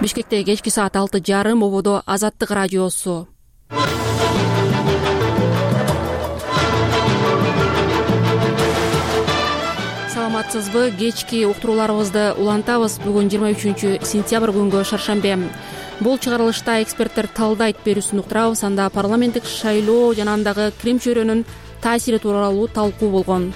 Бишкекте кечки саат 6:30 ободо Азаттык радиосу. Саламатсызбы? Кечки уктурууларыбызды улантабыз. Бүгүн 23-сентябрь күнгө шаршембе. Бул чыгарылышта эксперттер талдайт берүүсүн уктурабыз. Анда парламенттик шайлоо жана андагы Крим чөйрөнүн таасири тууралуу талкуу болгон.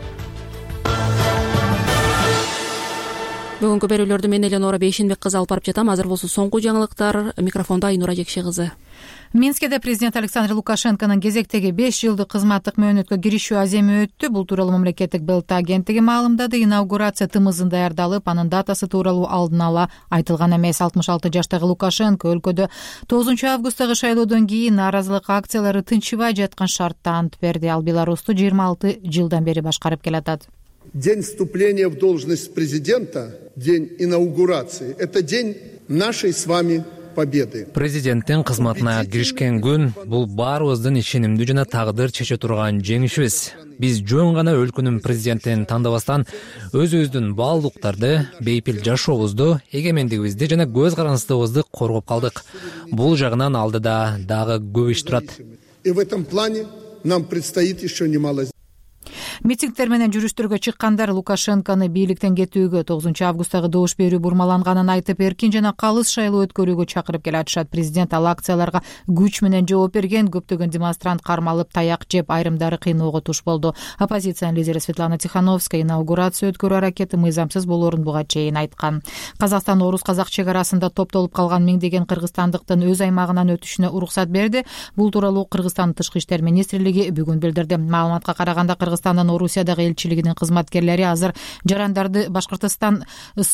Бүгүнкү берүүлөрдү мен Эленора Бейшенбек кызы алып барып жатам. Азыр болсо соңку жаңылыктар. Микрофондо Айнура Жекше кызы. Минскеде президент Александр Лукашенконун кезектеги 5 жылдык кызматтык мөөнөткө киришүү аземи өттү. Бул тууралуу мамлекеттик БЛТ агенттиги маалымдады. Инаугурация тымызын даярдалып, анын датасы тууралуу алдын ала айтылган эмес. 66 жаштагы Лукашенко өлкөдө 9 августтагы шайлоодон кийин нааразылык акциялары тынчыбай жаткан шартта ант берди. Ал Беларусту 26 жылдан бери башкарып келатат. День вступления в должность президента, день инаугурации – это день нашей с вами победы. Президенттин кызматына киришкен күн бул баарыбыздын ишенимдүү жана тагдыр чече турган жеңишибиз. Биз жөн гана өлкөнүн президентин тандабастан өзүбүздүн баалуулуктарды, бейпил жашообузду, эгемендигибизди жана көз карандысыбызды коргоп калдык. Бул жагынан алдыда дагы көп иш турат. И в этом плане нам предстоит еще немало. Митингдер менен жүрүштөргө чыккандар Лукашенкону бийликтен кетүүгө 9 августтагы добуш берүү бурмаланганын айтып, эркин жана калыс шайлоо өткөрүүгө чакырып келатышат. Президент ал акцияларга күч менен жооп берген, көптөгөн демонстрант кармалып, таяк жеп, айрымдары кыйноого туш болду. Оппозициянын лидери Светлана Тихановская инаугурация өткөрүү аракети мыйзамсыз болоорун буга чейин айткан. Казакстан орус-казак чек арасында топтолуп калган миңдеген кыргызстандыктын өз аймагынан өтүшүнө уруксат берди. Бул тууралуу Кыргызстандын тышкы иштер министрлиги бүгүн билдирди. Маалыматка караганда Кыргызстандын Орусиядагы элчилигинин кызматкерлери азыр жарандарды Башкортостандан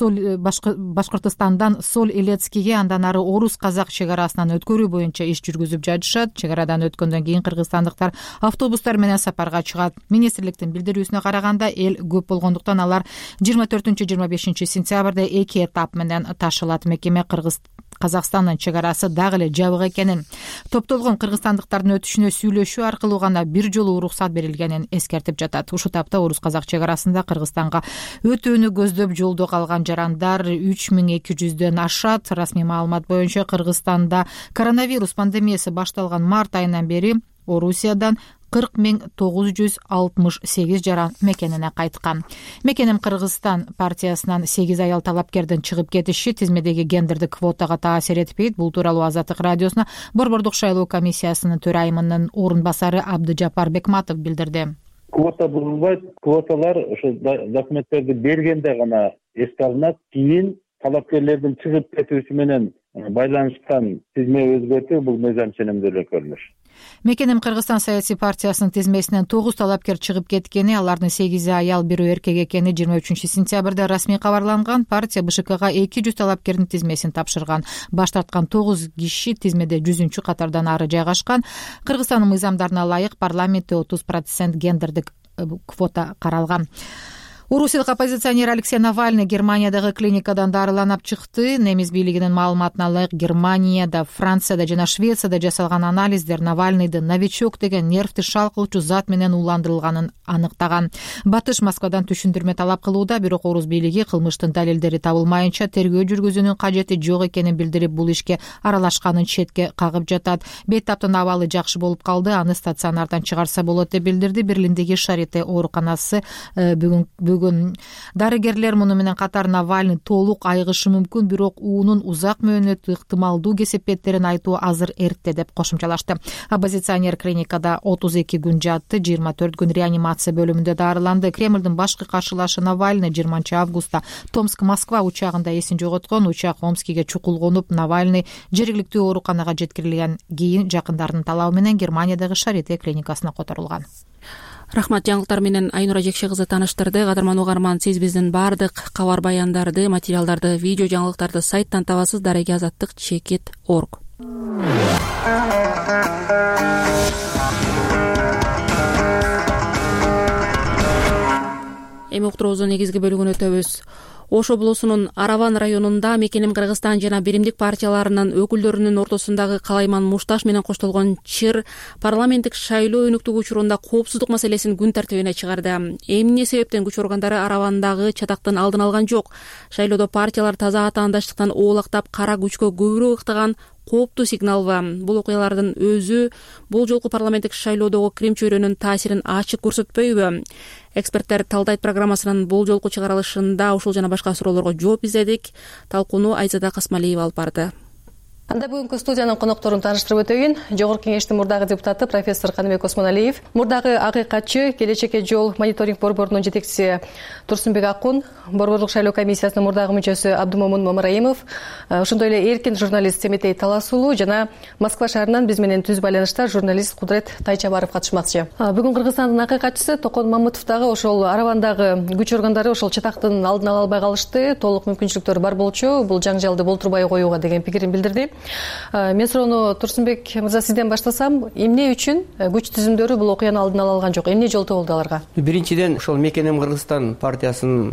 Соль Илецкиге, андан ары орус-казак чек арасынан өткөрүү боюнча иш жүргүзүп жатышат. Чек арадан өткөндөн кийин кыргызстандыктар автобустар менен сапарга чыгат. Министрликтин билдирүүсүнө караганда эл көп болгондуктан алар 24-25 сентябрда 2 этап менен ташылат. Мекеме Казакстандын чек арасы дагы эле жабык экенин, топтолгон кыргызстандыктардын өтүшүнө сүйлөшүү аркылуу гана бир жолу уруксат берилгенин эскертип жатат. Ушул тапта орус-казак чек арасында Кыргызстанга өтүүнү көздөп жолдо калган жарандар 3200дөн ашат. Расмий маалымат боюнча Кыргызстанда коронавирус пандемиясы башталган март айынан бери Орусиядан 40,968 жаран мекенине кайткан. Мекеним Кыргызстан партиясынан 8 аял талапкердин чыгып кетиши тизмедеги гендердик квотага таасир этпейт. Бул тууралуу Азаттык радиосуна Борбордук шайлоо комиссиясынын төрайымынын орун басары Абдыжапар Бекматов билдирди. Квота бурулбайт. Квоталар ошо документтерди бергенде гана эске алынат. Кийин талапкерлердин чыгып кетүүсү менен байланышкан тизме өзгөртүү бул мыйзам ченемдүү эле көрүнүш. Мекеним Кыргызстан саясий партиясынын тизмесинен 9 талапкер чыгып кеткени, алардын 8 аял, 1 эркек экени 23-сентябрда расмий кабарланган. Партия БШКга 200 талапкердин тизмесин тапшырган. Баш тарткан 9 киши тизмеде 100-чү катардан ары жайгашкан. Кыргызстандын мыйзамдарына ылайык парламентте 30% гендердик квота каралган. Орусиялык оппозиционер Алексей Навальный Германиядагы клиникадан дарыланып чыкты. Немис бийлигинин маалыматына ылайык Германияда, Францияда жана Швецияда жасалган анализдер Навальныйдын новичок деген нервти шалкылчу зат менен ууландырылганын аныктаган. Батыш Москвадан түшүндүрмө талап кылууда, бирок орус бийлиги кылмыштын далилдери табылмайынча тергөө жүргүзүүнүн кажети жок экенин билдирип, бул ишке аралашканын четке кагып жатат. Бейтаптын абалы жакшы болуп калды, аны стационардан чыгарса болот деп билдирди Берлиндеги Шарите ооруканасы. Бүгүн дарыгерлер муну менен катар Навальный толук айыгышы мүмкүн, бирок уунун узак мөөнөт ыктымалдуу кесепеттерин айтуу азыр эрте деп кошумчалашты. Оппозиционер клиникада 32 күн жатты, 24 күн реанимация бөлүмүндө дарыланды. Кремлдин башкы каршылашы Навальный 20 августта Томск-Москва учагында эсин жоготкон. Учак Омскиге чукулгонуп, Навальный жергиликтүү ооруканага жеткирилген. Кийин жакындарынын талабы менен Германиядагы Шарите клиникасына которулган. Рахмат, жаңылыктар менен Айнура Жекше кызы таныштырды. Кадырман угарман, сиз биздин баардык кабар баяндарды, материалдарды, видео жаңылыктарды сайттан табасыз. Дареги Азаттык.org. Эми уктуруубуздун негизги бөлүгүнө өтөбүз. Ош облусунун Араван районунда Мекеним Кыргызстан жана Биримдик партияларынын өкүлдөрүнүн ортосундагы Калайман Мушташ менен коштолгон чыр парламенттик шайлоо өнүктүгү учурунда коопсуздук маселесин күн тартибине чыгарды. Эмне себептен күч органдары Аравандагы чатактын алдын алган жок? Шайлоодо партиялар таза атаандаштыктан оолактап кара күчкө көбүрөөк ыктаган кооптуу сигналбы? Бул окуялардын өзү бул жолку парламенттик шайлоодогу Крим чөйрөнүн таасирин ачык көрсөтпөйбү? Эксперттер талдайт программасынын бул жолку чыгарылышында ушул жана башка суроолорго жооп издедик. Талкууну Айзада Касмалиева алып барды. Анда бүгүнкү студиянын конокторун тааныштырып өтөйүн. Жогорку кеңештин мурдагы депутаты профессор Каныбек Осмоналиев, мурдагы акыйкатчы Келечекке жол мониторинг борборунун жетекчиси Турсунбек Акун, борборлук шайлоо комиссиясынын мурдагы мүчөсү Абдумомун Мамраимов, ошондой эле эркин журналист Семетей Талас уулу жана Москва шаарынан биз менен түз байланышта журналист Кудрет Тайчабаров катышмакчы. Бүгүн Кыргызстандын акыйкатчысы Токон Мамытов дагы ошол Аравандагы күч органдары ошол чатактын алдын ала албай калышты, толук мүмкүнчүлүктөр бар болчу, бул жаңжалды болтурбай коюуга деген пикирин билдирди. Мен суроону Турсунбек мырза сизден баштасам, эмне үчүн күч түзүмдөрү бул окуяны алдын ала алган жок? Эмне жолтоо болду аларга? Биринчиден ошол Мекеним Кыргызстан партиясынын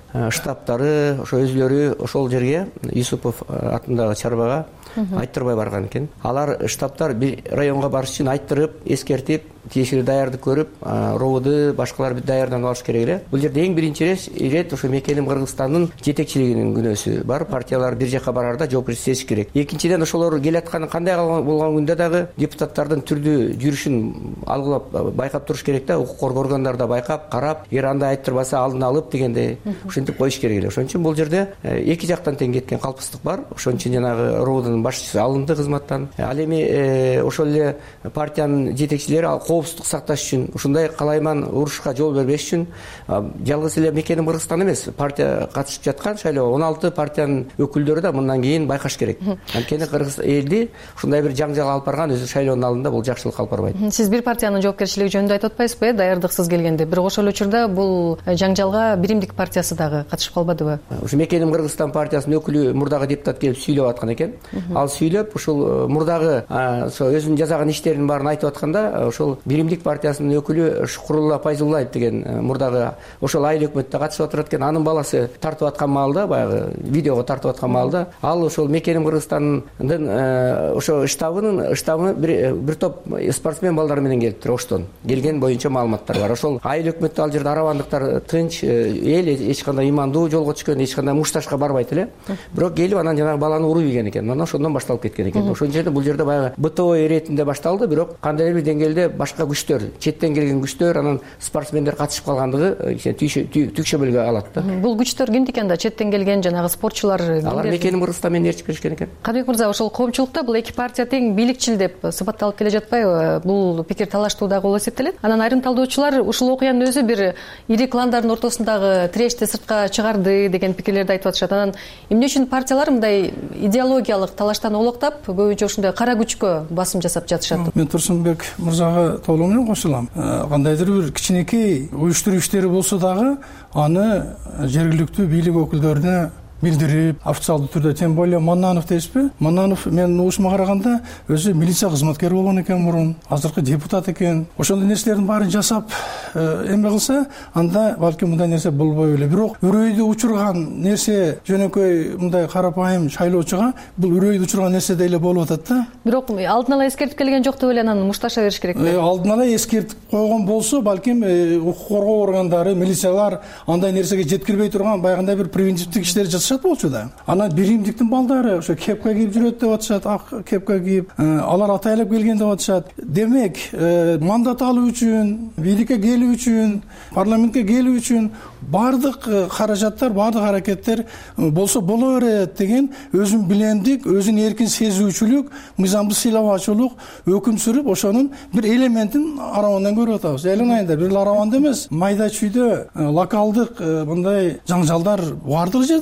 штабтары, ошо өзлөрү ошол жерге Юсупов атындагы чарбага айттырбай барган экен. Алар штабтар бир районго барыш үчүн айттырып, эскертип, тиешелүү даярдык көрүп, ровуду башкалар даярданып алыш керек эле. Бул жерде эң биринчи ирет ошо Мекеним Кыргызстандын жетекчилигинин күнөөсү бар. Партиялар бир жака барарда жоопкерчилик сезиш керек. Экинчиден ошолор келатканы кандай болгон күндө дагы депутаттардын түрдүү жүрүшүн алгылап байкап туруш керек да, укук коргоо органдары да байкап, карап, эгер андай айттырбаса алдын алып дегендей ушинтип коюш керек эле. Ошон үчүн бул жерде эки жактан тең кеткен калпыстык бар. Ошон үчүн жанагы ровудун башчысы алынды кызматтан. Ал эми ошол эле партиянын жетекчилери коопсуздук сакташ үчүн, ушундай калайман урушка жол бербеш үчүн жалгыз эле Мекеним Кыргызстан эмес, партия катышып жаткан шайлоого 16 партиянын өкүлдөрү да мындан кийин байкаш керек. Анткени кыргыз элди ушундай бир жаңжал алып барган өзү шайлоонун алдында бул жакшылык алып барбайт. Сиз бир партиянын жоопкерчилиги жөнүндө айтып атпайсызбы, даярдыксыз келгенде? Бирок ошол учурда бул жаңжалга Биримдик партиясы дагы катышып калбадыбы? Ушу Мекеним Кыргызстан партиясынын өкүлү мурдагы депутат келип сүйлөп аткан экен. Ал сүйлөп ушул мурдагы өзүнүн жасаган иштеринин баарын айтып атканда, ошол Биримдик партиясынын өкүлү Шукурулла Пайзуллаев деген мурдагы ошол айыл өкмөттө катышып отурат экен. Анын баласы тартып аткан маалда, баягы видеого тартып аткан маалда, ал ошол Мекеним Кыргызстандын ошо штабыны бир топ спортсмен балдар менен келиптир. Оштон келген боюнча маалыматтар бар. Ошол айыл өкмөттө ал жерде аравандыктар тынч эл, эч кандай имандуу жолго түшкөн, эч кандай Мушташка барбайт эле. Бирок келип анан жанагы баланы уруп ийген экен. Анан ошондон башталып кеткен экен. Ошон жерде бул жерде баягы БТО иретинде башталды, бирок кандайдыр бир деңгээлде башка күчтөр, четтен келген күчтөр, анан спортсмендер катышып калгандыгы түйшөбөлгө алат да. Бул күчтөр кимдики анда? Четтен келген жанагы спортчулар кимдер? Алар Мекеним Кыргызстан менен ээрчип келишкен экен. Каныбек мырза, ошол коомчулукта бул эки партия тең бийликчил деп сыпатталып келе жатпайбы? Бул пикир талаштуу дагы болуп эсептелет. Анан айрым талдоочулар ушул окуянын өзү бир ири кландардын ортосундагы тирешти сыртка чыгарды деген пикирлерди айтып атышат. Анан эмне үчүн партиялар мындай идеологиялык талаштан оолактап, көбүнчө ушундай кара күчкө басым жасап жатышат? Мен Турсунбек мырзага толугу менен кошулам. Кандайдыр бир кичинекей уюштуруу иштери болсо дагы аны жергиликтүү бийлик өкүлдөрүнө билдирип, официалдуу түрдө, тем более Маннанов дейсизби? Маннанов менин угушума караганда өзү милиция кызматкери болгон экен мурун, азыркы депутат экен. Ошондой нерселердин баарын жасап эме кылса, анда балким мындай нерсе болбой эле. Бирок үрөйдү учурган нерсе жөнөкөй мындай карапайым шайлоочуга бул үрөйдү учурган нерсе деле болуп атат да. Бирок алдын ала эскертип келген жок деп эле анан мушташа бериш керекпи? Алдын ала эскертип койгон болсо, балким укук коргоо органдары, милициялар андай нерсеге жеткирбей турган баягындай бир превентивдик иштерди жасашат болчу да. Анан Биримдиктин балдары ошо кепка кийип жүрөт деп атышат, ак кепка кийип, алар атайлап келген деп атышат. Демек, мандат алуу үчүн, бийликке келүү үчүн, парламентке келүү үчүн бардык каражаттар, бардык аракеттер болсо боло берет деген өзүн билемдик, өзүн эркин сезүүчүлүк, мыйзамды сыйлабаачылык өкүм сүрүп, ошонун бир элементин Аравандан көрүп атабыз. Элин айында бир Араванда эмес, майда чүйдө локалдык мындай жаңжалдар бардык жерде болуп атат.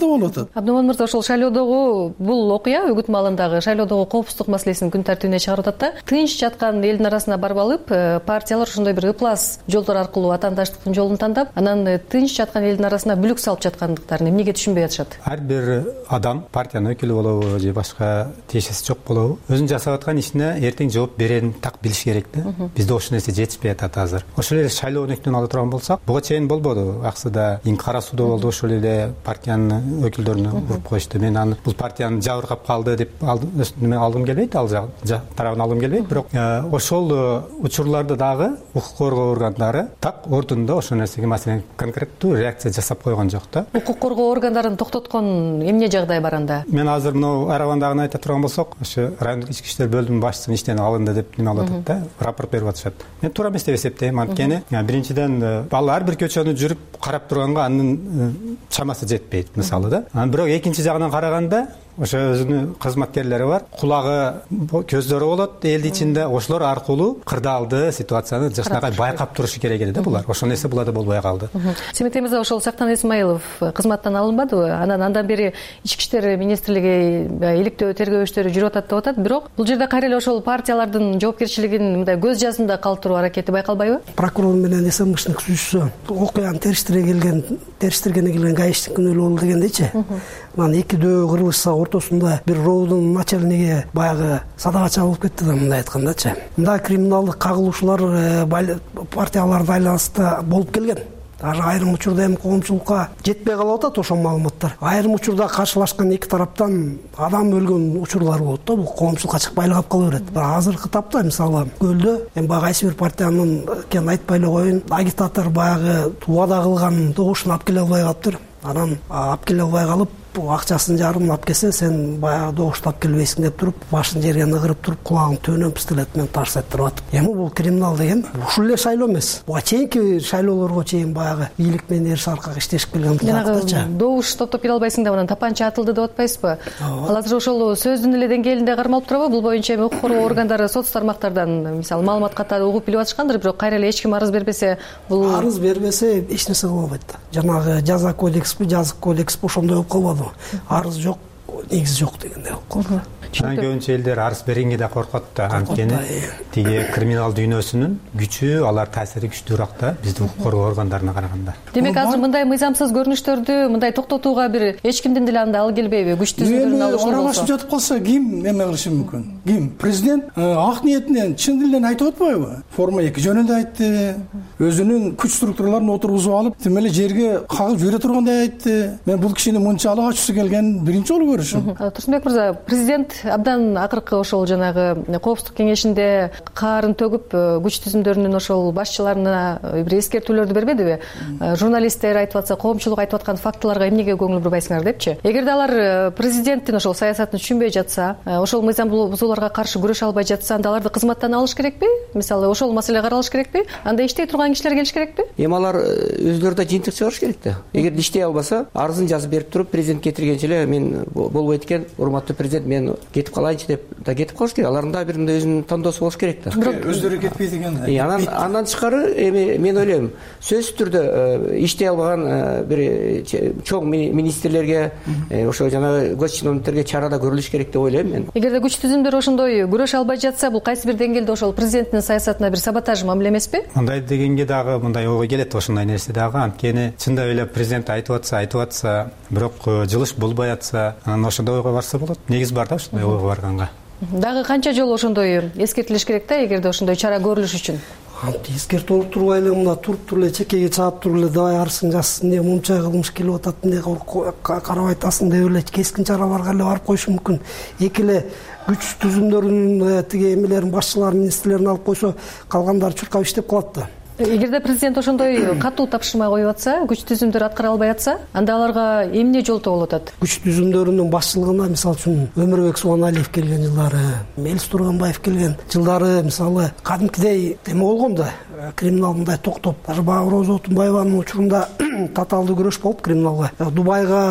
атат. Абдуман мырза, ошол шайлоодогу бул окуя үгүт маалындагы шайлоодогу коопсуздук маселесин күн тартибине чыгарып атат да. Тынч жаткан элдин арасына барып алып, партиялар ошондой бир ыплас жолдор аркылуу атаандаштыктын жолун тандап, анан тынч жаткан элдин арасына бүлүк салып жаткандыктарын эмнеге түшүнбөй атышат? Ар бир адам партиянын өкүлү болобу же башка тиешеси жок болобу, өзүнүн жасап аткан ишине эртең жооп берерин так билиш керек да. Бизде ошол нерсе жетишпей атат азыр. Ошол эле шайлоо өнүктүн ала турган болсак, буга чейин болбоду. Аксыда Кара сууда болду, ошол эле партиянын өкүлдөрүнө уруп коюшту. Мен аны бул партиянын жабыркап калды деп алгым келбейт, ал тарабын алгым келбейт, бирок ошол учурларды дагы укук коргоо органдары так ордунда ошол нерсеге маселен конкреттүү реакция жасап койгон жок да. Укук коргоо органдарын токтоткон эмне жагдай бар анда? Мен азыр мына Аравандагыны айта турган болсок, ошо райондук ички иштер бөлүмүнүн башчысын иштен алынды деп неме кылып атат да, рапорт берип атышат. Мен туура эмес деп эсептейм, анткени биринчиден ал ар бир көчөнү жүрүп карап турганга анын чамасы жетпейт мисалы да. Бирок экинчи жагынан караганда ошо өзүнүн кызматкерлери бар, кулагы, көздөрү болот элдин ичинде, ошолор аркылуу кырдаалды ситуацияны жакшынакай байкап турушу керек эле да булар. Ошол нерсе буларда болбой калды. Семетей мырза, ошол Сактан Исмаилов кызматтан алынбадыбы? Андан бери Ички иштер министрлиги иликтөө тергөө иштери жүрүп атат деп атат, бирок бул жерде кайра эле ошол партиялардын жоопкерчилигин мындай көз жазында калтыруу аракети байкалбайбы? Прокурор менен СМШнын сүзүүсү окуяны териштиргене келген гаишник күнөөлүү болду дегендейчи. Анан экидөө кырылышса ортосунда бир роудун начальниги баягы садака чабылып кетти да, мындай айткандачы. Мындай криминалдык кагылышуулар партияларга байланыштуу болуп келген. Айрым учурда эми коомчулукка жетпей калып атат ошол маалыматтар. Айрым учурда каршылашкан эки тараптан адам өлгөн учурлар болот да, бул коомчулукка чыкпай калып кала берет. Азыркы тапта мисалы көлдө эми баягы кайсы бир партиянын экенин айтпай эле коеюн, агитатор баягы убада кылган добушун алып келе албай калыптыр. Анан алып келе албай калып, акчасын жарымын алып келсе, сен баягы добушту алып келбейсиң деп туруп, башын жерге ныгырып туруп, кулагын төбөнөн пистолет менен тарсаттырып атып. Эми бул криминал деген ушул эле шайлоо эмес. Буга чейинки шайлоолорго чейин баягы бийлик менен эрс аркага иштешип келген фактачы. Добуш топтоп келе албайсың деп анан тапанча атылды деп атпайсызбы? Ал азыр ошол сөздүн эле деңгээлинде кармалып турабы? Бул боюнча укук коргоо органдары соц тармактардан мисалы маалымат катары угуп билип атышкандыр, бирок кайра эле эч ким арыз бербесе, бул арыз бербесе эч нерсе кыла албайт да. Жанагы жаза кодексби, жазык кодексби ошондой болуп калбадыбы? Арыз жок, негиз жок дегендей болуп калды. Көбүнчө элдер арыз бергенге да коркот да, анткени тиги криминал дүйнөсүнүн күчү, алар таасири күчтүүрөөк да биздин укук коргоо органдарына караганда. Демек азыр мындай мыйзамсыз көрүнүштөрдү мындай токтотууга бир эч кимдин деле анда ал келбейби? Күч түзүмдөрүн алышып болсо. Аралашып жатып калса ким эме кылышы мүмкүн? Ким? Президент ак ниетинен, чын дилинен айтып атпайбы? Форма 2 жөнүндө айтты. Өзүнүн күч структураларын отургузуп алып, тим эле жерге кагып жибере тургандай айтты. Мен бул кишини мынчалык ачуусу келген биринчи жолу көрүшүм. Турсунбек мырза, президент абдан акыркы ошол жанагы коопсуздук кеңешинде каарын төгүп күч түзүмдөрүнүн ошол башчыларына бир эскертүүлөрдү бербедиби? Журналисттер айтып атса, коомчулук айтып аткан фактыларга эмнеге көңүл бурбайсыңар депчи? Эгерде алар президенттин ошол саясатын түшүнбөй жатса, ошол мыйзам бузууларга каршы күрөшө албай жатса, анда аларды кызматтан алыш керекпи? Мисалы ошол маселе каралыш керекпи? Анда иштей турган кишилер келиш керекпи? Эми алар өздөрү да жыйынтык чыгарыш керек да. Эгерде иштей албаса, арызын жазып берип туруп, президент кетиргенче эле мен болбойт экен, урматтуу президент, мен кетип калайынчы деп да кетип калыш керек. Алардын да бир мындай өзүнүн тандоосу болуш керек да. Бирок өздөрү кетпейт экен. Андан тышкары эми мен ойлойм, сөзсүз түрдө иштей албаган бир чоң министрлерге, ошо жанагы гос чиновниктерге чара да көрүлүш керек деп ойлойм мен. Эгерде күч түзүмдөр ошондой күрөшө албай жатса, бул кайсы бир деңгээлде ошол президенттин саясатына бир саботаж мамиле эмеспи? Мындай дегенге дагы мындай ой келет, ошондой нерсе дагы. Анткени чындап эле президент айтып атса, бирок жылыш болбой атса, анан ошондой ойго барса болот. Негиз бар да ошондой ойго барганга. Дагы канча жолу ошондой эскертилиш керек да, эгерде ошондой чара көрүлүш үчүн? Эскертип болуп турбай эле мында туруп туруп эле чекеге чаап туруп эле давай арызың жазсын деп мынча кылмыш келип атат деп карабай атасың деп эле кескин чараларга эле барып коюшу мүмкүн. Эки эле күч түзүмдөрүнүн тиги эмелерин башчыларын, министрлерин алып койсо, калгандары чуркап иштеп калат да. Эгерде президент ошондой катуу тапшырма коюп атса, күч түзүмдөр аткара албай атса, анда аларга эмне жолтоо болуп атат? Күч түзүмдөрүнүн башчылыгына мисалы үчүн Өмүрбек Субаналиев келген жылдары, Мелис Турганбаев келген жылдары мисалы кадимкидей эме болгон да, криминал мындай токтоп, даже баягы Роза Отунбаеванын учурунда татаалдуу күрөш болуп криминалга. Дубайга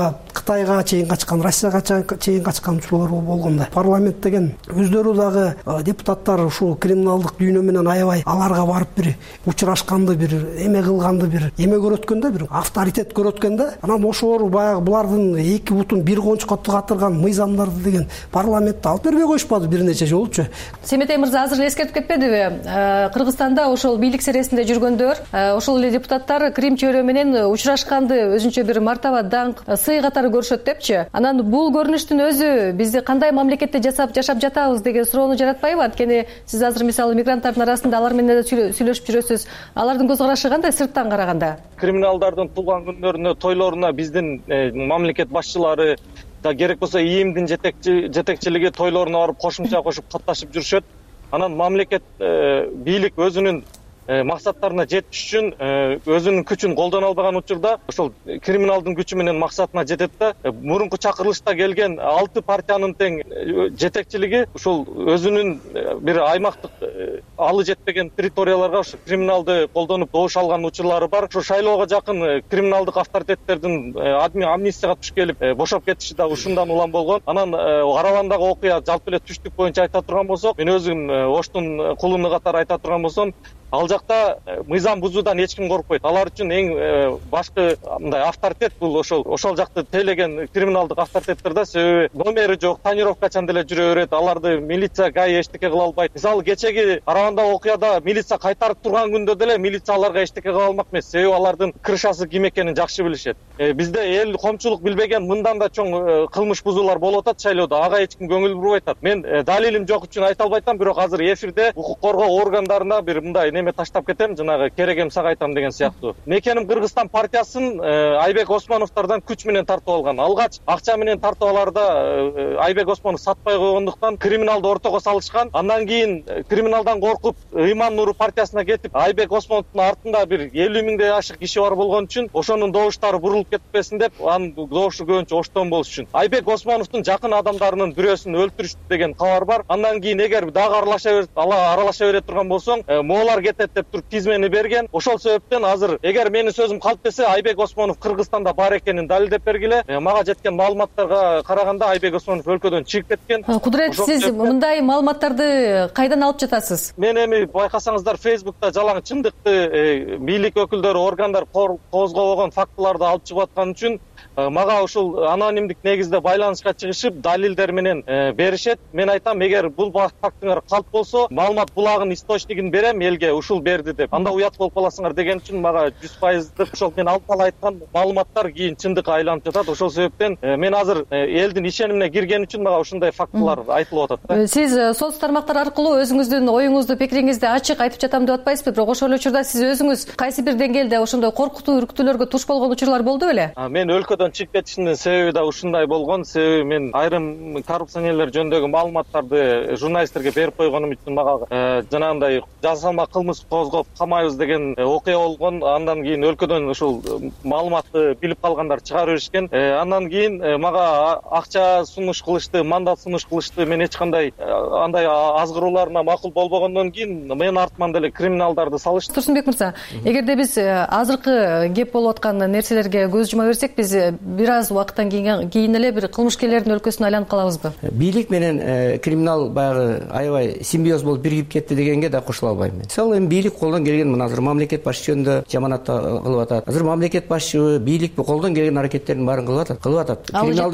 Кытайга чейин качкан, Россияга чейин качкан учурлар болгон да. Парламент деген өздөрү дагы депутаттар ушул криминалдык дүйнө менен аябай аларга барып бир учурашканды, бир эме кылганды, бир эме көрөткөн да, бир авторитет көрөткөн да. Анан ошолор баягы булардын эки бутун бир кончукка тыгатырган мыйзамдарды деген парламентте алып бербей коюшпады бир нече жолучу. Семетей мырза азыр эле эскертип кетпедиби? Кыргызстанда ошол бийлик сересинде жүргөндөр, ошол эле депутаттар Крим чөйрө менен учурашканды өзүнчө бир мартаба даңк, сый катары көрүшөт депчи. Анан бул көрүнүштүн өзү бизди кандай мамлекетте жашап жатабыз деген суроону жаратпайбы? Анткени сиз азыр мисалы мигранттардын арасында алар менен да сүйлөшүп жүрөсүз. Алардын көз карашы кандай сырттан караганда? Криминалдардын туулган күндөрүнө, тойлоруна биздин мамлекет башчылары да керек болсо ИИМдин жетекчилиги тойлоруна барып кошумча кошуп катташып жүрүшөт. Анан мамлекет бийлик өзүнүн максаттарына жетиш үчүн өзүнүн күчүн колдоно албаган учурда ошол криминалдын күчү менен максатына жетет да. Мурунку чакырылышта келген 6 партиянын тең жетекчилиги ушул өзүнүн бир аймактык алы жетпеген территорияларга ошо криминалды колдонуп добуш алган учурлары бар. Ошо шайлоого жакын криминалдык авторитеттердин амнистияга туш келип бошоп кетиши да ушундан улам болгон. Анан Каравандагы окуя жалпы эле түштүк боюнча айта турган болсок, мен өзүм Оштун кулуну катары айта турган болсом, ал жакта мыйзам бузуудан эч ким коркпойт. Алар үчүн эң башкы мындай авторитет бул ошол жакты тейлеген криминалдык авторитеттер да. Себеби номери жок, тонировкачан деле жүрө берет. Аларды милиция, ГАИ эчтеке кыла албайт. Мисалы кечеги Каравандагы окуяда милиция кайтарып турган күндө деле милиция аларга эчтеке кыла алмак эмес. Себеби алардын крышасы ким экенин жакшы билишет. Бизде эл коомчулук билбеген мындан да чоң кылмыш бузуулар болуп атат шайлоодо. Ага эч ким көңүл бурбай атат. Мен далилим жок үчүн айта албай атам, бирок азыр эфирде укук коргоо органдарына бир мындай неме таштап кетем, жанагы керегем сага айтам деген сыяктуу. Мекеним Кыргызстан партиясын Айбек Осмоновдордон күч менен тартып алган. Алгач акча менен тартып аларда Айбек Осмонов сатпай койгондуктан криминалды ортого салышкан. Андан кийин криминалдан коркуп Ыйман Нуру партиясына кетип, Айбек Осмоновдун артында бир 50 миңдей ашык киши бар болгон үчүн ошонун добуштары бурулуп кетпесин деп, анын добушу көбүнчө Оштон болуш үчүн Айбек Осмоновдун жакын адамдарынын бирөөсүн өлтүрүштү деген кабар бар. Андан кийин эгер дагы аралаша бере турган болсоң, моолар кетет деп туруп тизмени берген. Ошол себептен азыр эгер менин сөзүм калп десе, Айбек Осмонов Кыргызстанда бар экенин далилдеп бергиле. Мага жеткен маалыматтарга караганда Айбек Осмонов өлкөдөн чыгып кеткен. Кудурет, сиз мындай маалыматтарды кайдан алып жатасыз? Мен эми байкасаңыздар Facebook'та жалаң чындыкты бийлик өкүлдөрү, органдар козгобогон фактыларды алып чыгып аткан үчүн мага ушул анонимдик негизде байланышка чыгышып, далилдер менен беришет. Мен айтам, эгер бул фактыңар калп болсо, маалымат булагын источнигин берем элге, ушул берди деп. Анда уят болуп каласыңар деген үчүн мага 100% ошол мен алып айткан маалыматтар кийин чындыкка айланып жатат. Ошол себептен мен азыр элдин ишенимине кирген үчүн мага ушундай фактылар айтылып атат. Сиз соц тармактар аркылуу өзүңүздүн оюңузду, пикириңизди ачык айтып жатам деп атпайсызбы? Бирок ошол учурда сиз өзүңүз кайсы бир деңгээлде ошондой коркутуу, үркүтүүлөргө туш болгон учурлар болду беле? Мен өлкөдөн чыгып кетишимдин себеби да ушундай болгон. Себеби мен айрым коррупционерлер жөнүндөгү маалыматтарды журналисттерге берип койгонум үчүн мага жанагындай жасалма кылмыш козгоп камайбыз деген окуя болгон. Андан кийин өлкөдөн ушул маалыматты билип калгандар чыгарып беришкен. Андан кийин мага акча сунуш кылышты, мандат сунуш кылышты. Мен эч кандай андай азгырууларына макул болбогондон кийин мен артыман деле криминалдарды салышты. Турсунбек мырза, эгерде биз азыркы кеп болуп аткан нерселерге көз жума берсек, биз бир аз убакыттан кийин эле бир кылмышкерлердин өлкөсүнө айланып калабызбы? Бийлик менен криминал баягы аябай симбиоз болуп биригип кетти дегенге да кошула албайм мен. Мисалы эми бийлик колдон келген, мына азыр мамлекет башчы жөнүндө жаманат кылып атат. Азыр мамлекет башчы бийликпи колдон келген аракеттердин баарын кылып атат.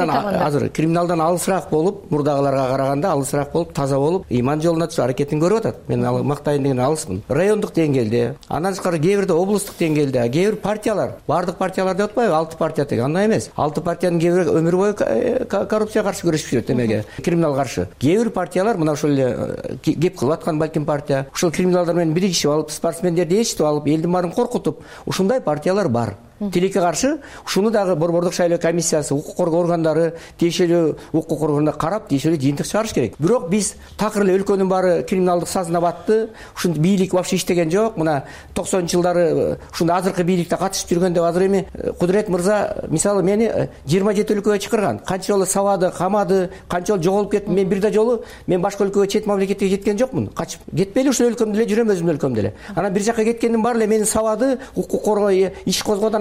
Криминалдан алысыраак болуп, мурдагыларга караганда алысыраак болуп, таза болуп, иман жолуна түшүп аракетин көрүп атат. Мен ал мактайын деген алысмын. Райондук деңгээлде, андан тышкары кээ бирде облустук деңгээлде, кээ бир партиялар, бардык партиялар деп атпайбы, 6 партия тең, андай эмес. 6 партиянын кээ бири өмүр бою коррупцияга каршы күрөшүп жүрөт, эмеге? Криминал каршы. Кээ бир партиялар мына ошол эле кеп кылып аткан балким партия, ушул криминалдар менен биригишип алып, спортсмендерди ээрчитип алып, элдин баарын коркутуп, ушундай партиялар бар. Тилекке каршы ушуну дагы Борбордук шайлоо комиссиясы, укук коргоо органдары, тиешелүү укук органдарына карап, тиешелүү жыйынтык чыгарыш керек. Бирок биз такыр эле өлкөнүн баары криминалдык сазына батты. Ушунда бийлик вообще иштеген жок. Мына 90-жылдары ушунда азыркы бийликте катышып жүргөн деп азыр эми Кудурет мырза мисалы мени 27 өлкөгө чакырган. Канча жолу сабады, камады, канча жолу жоголуп кеттим. Мен бир да жолу мен башка өлкөгө, чет мамлекетке кеткен жокмун. Качып кетпейли, ушул өлкөмдө эле жүрөм, өзүмдүн өлкөмдө эле. Анан бир жака кеткендин баары эле мени сабады, укук коргоо иш козгоду.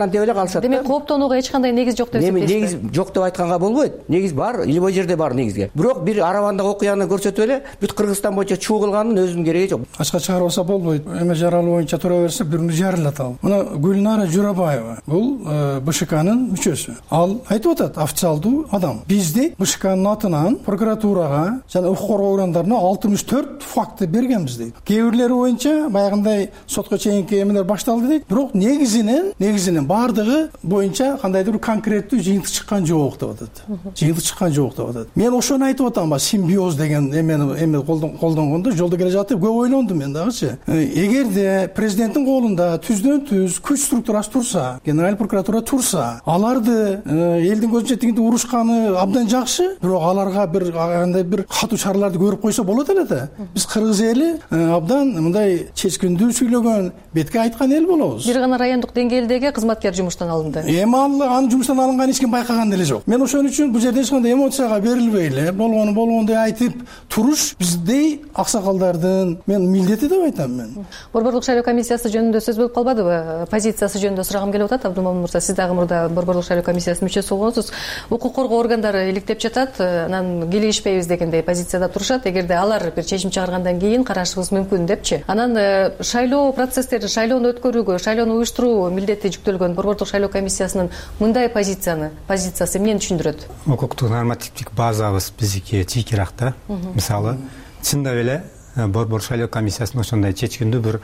антип эле калышат. Демек кооптонууга эч кандай негиз жок деп эсептейсизби? Негиз жок деп айтканга болбойт. Негиз бар, любой жерде бар негизге. Бирок бир Аравандагы окуяны көрсөтүп эле бүт Кыргызстан боюнча чуу кылганын өзүнүн кереги жок. Ачка чыгарбаса болбойт. Эме жаралы боюнча тура берсе бирини жарылат ал. Мына Гүлнара Журабаева бул БШКнын мүчөсү. Ал айтып атат, официалдуу адам. Бизде БШКнын атынан прокуратурага жана укук коргоо органдарына 64 факты бергенбиз дейт. Кээ бирлери боюнча баягындай сотко чейинки эмелер башталды дейт. Бирок негизинен бардыгы боюнча кандайдыр бир конкреттүү жыйынтык чыккан жок деп атат. Жыйынтык чыккан жок деп атат. Мен ошону айтып атам, симбиоз деген эме колдонгондо жолдо келе жатып көп ойлондум мен дагычы. Эгерде президенттин колунда түздөн-түз күч структурасы турса, генералдык прокуратура турса, аларды элдин көзүнчө тигинде урушканы абдан жакшы, бирок аларга бир кандай бир катуу чараларды көрүп койсо болот эле да. Биз кыргыз эли абдан мындай чечкиндүү сүйлөгөн, бетке айткан эл болобуз. Бир гана райондук деңгээлдеги кызматкер жумуштан алынды. Эми анын жумуштан алынган эч ким байкаган деле жок. Мен ошон үчүн бул жерде эч кандай эмоцияга берилбей эле болгондой айтып туруш биздей аксакалдардын мен милдети деп айтам мен. Борборлук шайлоо комиссиясы жөнүндө сөз болуп калбадыбы? Позициясы жөнүндө сурагым келип атат. Абдумомун мырза, сиз дагы мурда борборлук шайлоо комиссиясынын мүчөсү болгонсуз. Укук коргоо органдары иликтеп жатат, анан келишпейбиз дегендей позицияда турушат. Эгерде алар бир чечим чыгаргандан кийин карашыбыз мүмкүн депчи. Анан шайлоо процесстери, шайлоону өткөрүүгө, шайлоону уюштуруу милдети жүктөлгөн борборлук шайлоо комиссиясынын мындай позициясы эмнени түшүндүрөт? Укуктук нормативдик базабыз биздики чийкирак да. Мисалы, чындап эле борборлук шайлоо комиссиясынын ошондой чечкиндүү бир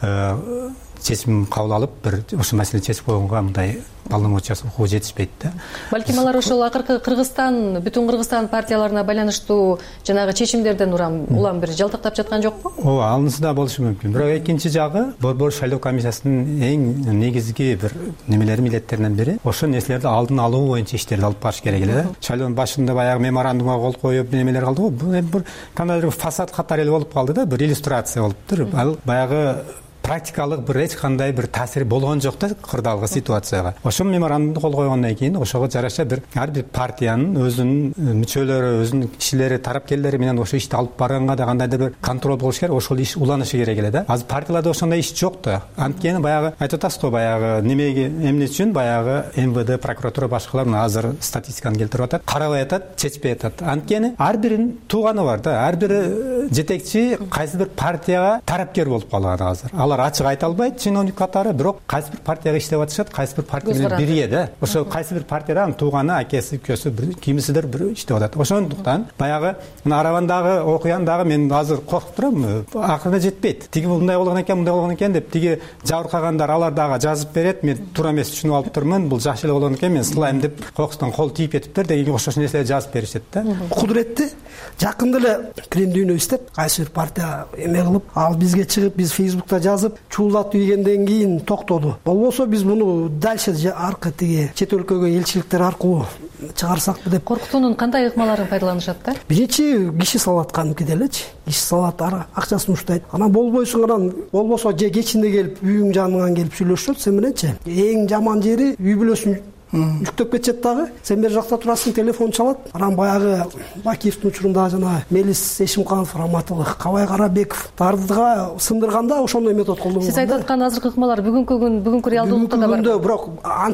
чечим кабыл алып, бир ошол маселени чечип койгонго мындай полномочиясы укугу жетишпейт да. Балким алар ошол акыркы Кыргызстан, бүтүн Кыргызстан партияларына байланыштуу жанагы чечимдерден улам бир жалтактап жаткан жокпу? Ооба, алынысы да болушу мүмкүн. Бирок экинчи жагы, борборлук шайлоо комиссиясынын эң негизги бир милдеттеринен бири ошол нерселерди алдын алуу боюнча иштерди алып барыш керек эле да. Шайлоонун башында баягы меморандумга кол коюп немелер калды го. Бул бир кандайдыр фасад катары эле болуп калды да, бир иллюстрация болуптур. Ал баягы практикалык бир эч кандай бир таасири болгон жок да кырдаалгы ситуацияга. Ошол меморандумду кол койгондон кийин ошого жараша бир ар бир партиянын өзүнүн мүчөлөрү, өзүнүн кишилери, тарапкерлери менен ошол ишти алып барганга да кандайдыр бир контроль болуш керек, ошол иш уланышы керек эле да. Азыр партияларда ошондой иш жок да. Анткени баягы айтып атасыз го, баягы эмне үчүн баягы МВД, прокуратура башкалар азыр статистиканы келтирип атат, карабай атат, чечпей атат. Анткени ар биринин тууганы бар да. Ар бир жетекчи кайсы бир партияга тарапкер болуп калган азыр. Ачык айта албайт чиновник катары, бирок кайсы бир партияга иштеп атышат, кайсы бир партия менен бирге да. Ошо кайсы бир партияда тууганы, акеси, көсү, кимисидир бир иштеп атат. Ошондуктан баягы Аравандагы окуяны дагы мен азыр коркуп турам, акырына жетпейт. Тиги мындай болгон экен деп тиги жабыркагандар алар дагы жазып берет. Мен туура эмес түшүнүп алып турмун, бул жакшы эле болгон экен, мен сылайм деп кокустан кол тийип кетиптир деген ошол нерселерди жазып беришет да. Кудуретти жакында эле Кремдүйнө иштеп, кайсы бир партия эме кылып, ал бизге чыгып, биз Facebook'та жазып, чуулатып ийгенден кийин токтоду. Болбосо биз муну дальше аркы тиги чет өлкөгө элчиликтер аркылуу чыгарсакпы деп. Коркутуунун кандай ыкмаларын пайдаланышат да? Биринчи киши салат каныкы делечи. Киши салат акчасын уштайт. Анан болбойсуң, анан болбосо же кечинде келип үйүң жаныңан келип сүйлөшөт сен мененчи. Эң жаман жери үй бүлөсүн жүктөп кетет дагы. Сен бер жакта турасың, телефон чалат. Анан баягы Бакиевдин учурунда жана Мелис Эшимканов раматылык, Кабай Карабеков тардыга сындырганда ошондой метод колдонгон. Сиз айтып аткан азыркы ыкмалар бүгүнкү реалдуулукта да бар. Бирок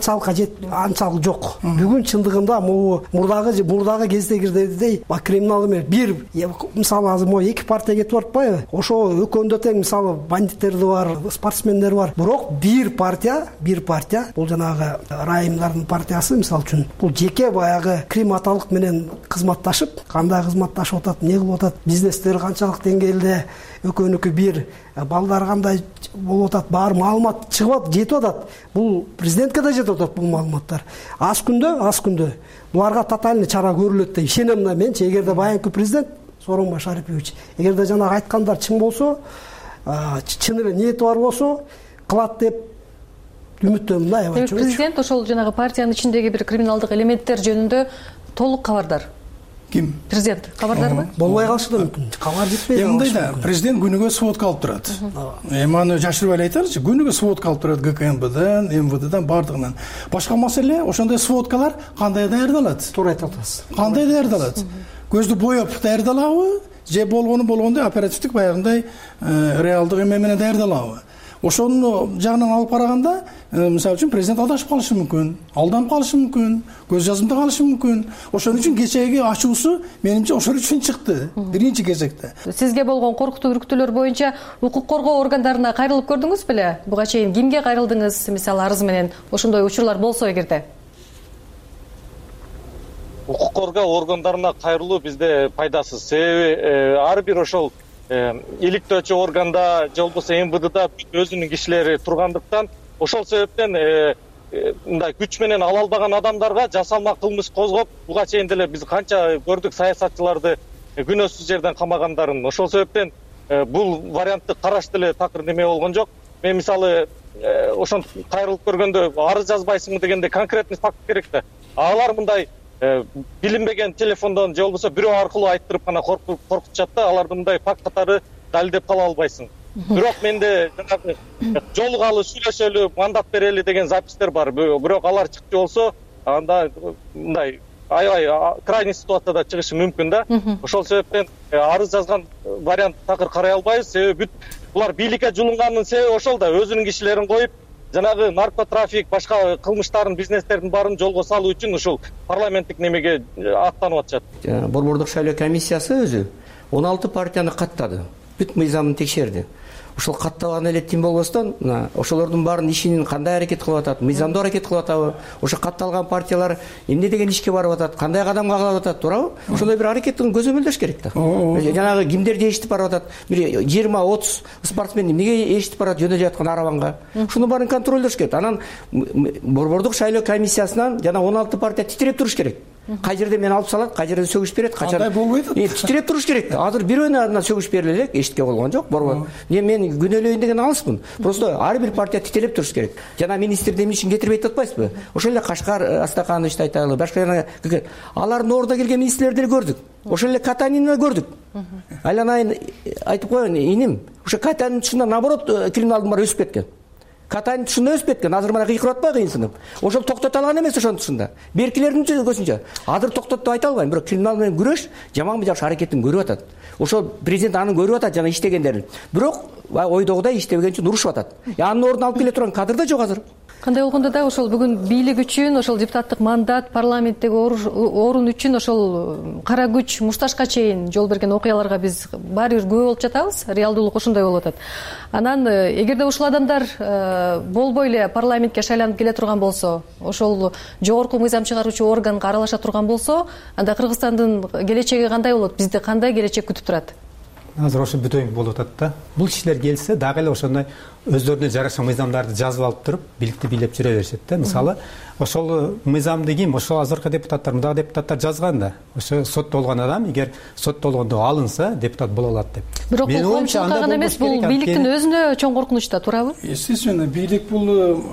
анчалык жок. Бүгүн чындыгында мурдагы кездегидей криминал эмес. Бир мисалы азыр могу эки партия кетип атпайбы? Ошо өкөндө тең мисалы бандиттерди бар, спортсмендер бар. Бирок бир партия бул жанагы райымдардын партиясы мисалы үчүн бул жеке баягы криматалык менен кызматташып, кандай кызматташып атат, эмне кылып атат, бизнестер канчалык деңгээлде, өкөнүкү бир, балдар кандай болуп атат, баары маалымат чыгып атат, жетип атат. Бул президентке да жетип атат бул маалыматтар. Аз күндө буларга тотальный чара көрүлөт деп ишенем да менчи. Эгерде баягы президент Сооронбай Шарипович, эгерде жанагы айткандар чын болсо, чын эле ниети бар болсо, кылат деп үмүттөнмүн да. Президент ошол жанагы партиянын ичиндеги бир криминалдык элементтер жөнүндө толук кабардар. Ким? Президент кабардарбы? Болбой калышы да мүмкүн. Кабар жетпейт. Мындай да, президент күнүгө сводка алып турат. Аны жашырып эле айтарчы, күнүгө сводка алып турат ГКМБден, МВДден, бардыгынан. Башка маселе, ошондой сводкалар кандай даярдалат? Туура айтып атасыз. Кандай даярдалат? Көздү боеп даярдалабы? Же болгондой оперативдик баягындай реалдык эме менен даярдалабы? ошонун жагынан алып караганда мисалы үчүн президент алдашып калышы мүмкүн, алданып калышы мүмкүн, көз жазымда калышы мүмкүн. Ошон үчүн кечеги ачуусу менимче ошол үчүн чыкты биринчи кезекте. Сизге болгон коркутуу үркүтүүлөр боюнча укук коргоо органдарына кайрылып көрдүңүз беле? Буга чейин кимге кайрылдыңыз? Мисалы арыз менен ошондой учурлар болсо эгерде. Укук коргоо органдарына кайрылуу бизде пайдасыз. Себеби ар бир ошол иликтөөчү органда же болбосо МВДда өзүнүн кишилери тургандыктан ошол себептен мындай күч менен ала албаган адамдарга жасалма кылмыш козгоп, буга чейин деле биз канча көрдүк саясатчыларды күнөөсүз жерден камагандарын. Ошол себептен бул вариантты караш деле такыр неме болгон жок. Мен мисалы ошон кайрылып көргөндө арыз жазбайсыңбы дегенде конкретный факт керек да. Алар мындай билинбеген телефондон же болбосо бирөө аркылуу айттырып гана коркутушат да, аларды мындай факт катары далилдеп кала албайсың. Бирок менде жанагы жолугалы, сүйлөшөлү, мандат берели деген запистер бар. Бирок алар чыкчу болсо, анда мындай аябай крайний ситуацияда чыгышы мүмкүн да. Ошол себептен арыз жазган вариант такыр карай албайбыз. Себеби булар бийликке жулунганын себеби ошол да, өзүнүн кишилерин коюп, жанагы наркотрафик, башка кылмыштардын, бизнестердин баарын жолго салуу үчүн ушул парламенттик немеге аттанып атышат. Борбордук шайлоо комиссиясы өзү 16 партияны каттады. Бүт мыйзамын текшерди. Ошол катталган эле тим болбостон, ошолордун баарын ишинин кандай аракет кылып атат, мыйзамдуу аракет кылып атабы, ошо катталган партиялар эмне деген ишке барып атат, кандай кадамга кылып атат, туурабы? Ошондой бир аракеттин көзөмөлдөш керек да. Жанагы кимдер эшитип барып атат, бир 20-30 спортсмен эмнеге эшитип барат жөнөдө жаткан арабанга. Ушунун баарын контролдош керек. Анан борбордук шайлоо комиссиясынан жана 16 партия титиреп туруш керек. Кай жерде мен алып салат, кай жерде сөгүш берет, качан титиреп туруш керек. Азыр бирөөнө андан сөгүш бериле элек, эшитке болгон жок. Борбор. Мен күнөөлөйүн деген алыспын. Просто ар бир партия титиреп туруш керек. Жана министрди эмне үчүн кетирбейт атпайсызбы? Ошол эле Кашкар Астахановичти айталы, башка алардын ордуна келген министрлерди көрдүк. Ошол эле Катанинди көрдүк. Айланайын айтып коеюн, иним, ошо Катанин тушунда наоборот криминалдын баары өсүп кеткен. Катанин тушунда өсүп кеткен. Азыр мына кыйкырып атпайбы кыйынсынып? Ошол токтото алган эмес ошонун тушунда. Беркилердин көзүнчө. Азыр токтотуп айта албайм, бирок криминал менен күрөш жаманбы жакшы аракетин көрүп атат. Ошол президент анын көрүп атат жана иштегендерин. Бирок ойдогудай иштебеген үчүн урушуп атат. Анын ордуна алып келе турган кадр да жок азыр. Кандай болгондо да ошол бүгүн бийлик үчүн, ошол депутаттык мандат, парламенттеги орун үчүн ошол кара күч, мушташка чейин жол берген окуяларга биз баары бир күбө болуп жатабыз. Реалдуулук ошондой болуп атат. Анан эгерде ушул адамдар болбой эле парламентке шайланып келе турган болсо, ошол жогорку мыйзам чыгаруучу органга аралаша турган болсо, анда Кыргызстандын келечеги кандай болот? Бизди кандай келечек күтүп турат? Азыр ошо бүтөйүн болуп атат да. Бул кишилер келсе дагы эле ошондой өздөрүнө жараша мыйзамдарды жазып алып туруп, бийликти бийлеп жүрө беришет да. Мисалы, ошол мыйзамды ким, ошол азыркы депутаттар, мындагы депутаттар жазган да. Ошо соттолгон адам, эгер соттолгондо алынса, депутат боло алат деп. Бирок бул коомчулукка гана эмес, бул бийликтин өзүнө чоң коркунуч да, туурабы? Естественно, бийлик бул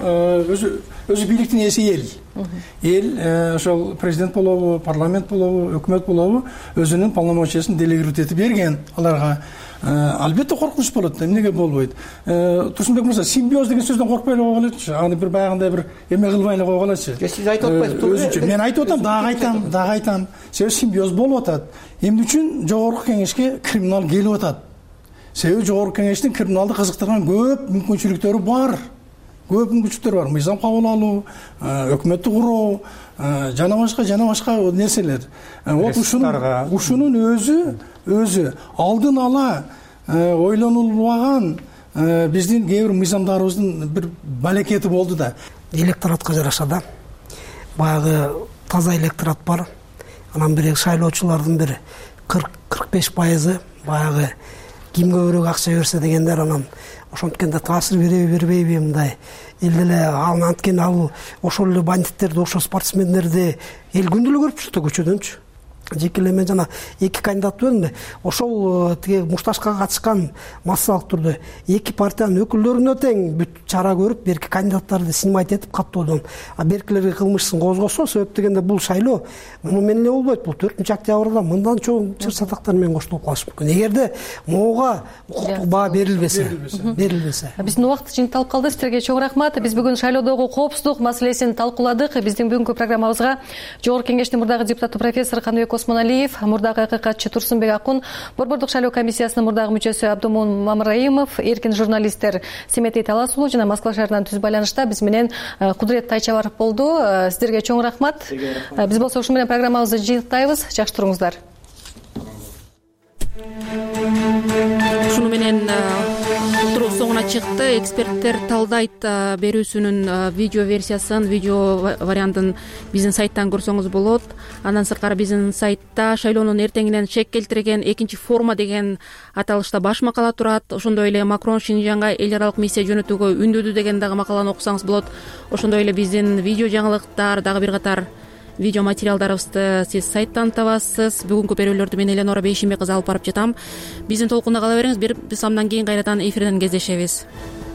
өзү бийликтин ээси эл. Эл ошол президент болобу, парламент болобу, өкмөт болобу өзүнүн полномочиясын делегировать этип берген аларга. Албетте коркунуч болот да, эмнеге болбойт. Турсунбек мырза, симбиоз деген сөздөн коркпой эле койгула элечи. Аны бир баягындай бир эме кылбай эле койгула элечи. Сиз айтып атпайсызбы? Мен айтып атам, дагы айтам. Себеби симбиоз болуп атат. Эмне үчүн жогорку кеңешке криминал келип атат? Себеби жогорку кеңештин криминалды кызыктырган көп мүмкүнчүлүктөрү бар. Көп мүмкүнчүлүктөр бар. Мыйзам кабыл алуу, өкмөттү куруу, жана башка нерселер. Вот ушунун өзү алдын ала ойлонулбаган биздин кээ бир мыйзамдарыбыздын бир балекети болду да. Электоратка жараша да. Баягы таза электорат бар. Анан бир шайлоочулардын бир 40-45% баягы ким көбүрөөк акча берсе дегендер, анан ошонткенде таасир бербейби мындай эл деле анткени ал ошол эле бандиттерди, ошол спортсмендерди эл күндө эле көрүп жүрөт көчөдөнчү. Жеке эле мен жана 2 кандидат бердим. Ошол тиги мушташка катышкан массалык түрдө 2 партиянын өкүлдөрүнө тең бүт чара көрүп, берки кандидаттарды снимать этип каттоодон, беркилерге кылмышсын козгосо, себеп дегенде бул шайлоо муну менен эле болбойт. Бул 4-октябрда мындан чоң чыр сатактар менен коштолуп калышы мүмкүн. Эгерде мууга укуктук баа берилбесе. Биздин убакыт жыйынталып калды. Сиздерге чоң рахмат. Биз бүгүн шайлоодогу коопсуздук маселесин талкууладык. Биздин бүгүнкү программабызга Жогорку Кеңештин мурдагы депутаты профессор Каныбек Осмоналиев, мурдагы акыйкатчы Турсунбек Акун, Борбордук шайлоо комиссиясынын мурдагы мүчөсү Абдумун Мамраимов, эркин журналисттер Семетей Талас уулу жана Москва шаарынан түз байланышта биз менен Кудурет Тайчабаров болду. Сиздерге чоң рахмат. Биз болсо ушу менен программабызды жыйынтайбыз. Жакшы туруңуздар. Ушуну менен отуруу соңуна чыкты. Эксперттер талдайт берүүсүнүн видео версиясын, видео вариантын биздин сайттан көрсөңүз болот. Андан сырткары биздин сайтта шайлоонун эртеңинен шек келтирген экинчи форма деген аталышта баш макала турат. Ошондой эле Макрон Шинжанга эл аралык миссия жөнөтүүгө үндөдү деген дагы макаланы окусаңыз болот. Ошондой эле биздин видео жаңылыктар, дагы бир катар видео материалдарыбызды сиз сайттан табасыз. Бүгүнкү берүүлөрдү мен Эленора Бейшимбек кызы алып барып жатам. Биздин толкунда кала бериңиз. Биз андан кийин кайрадан эфирден кездешебиз.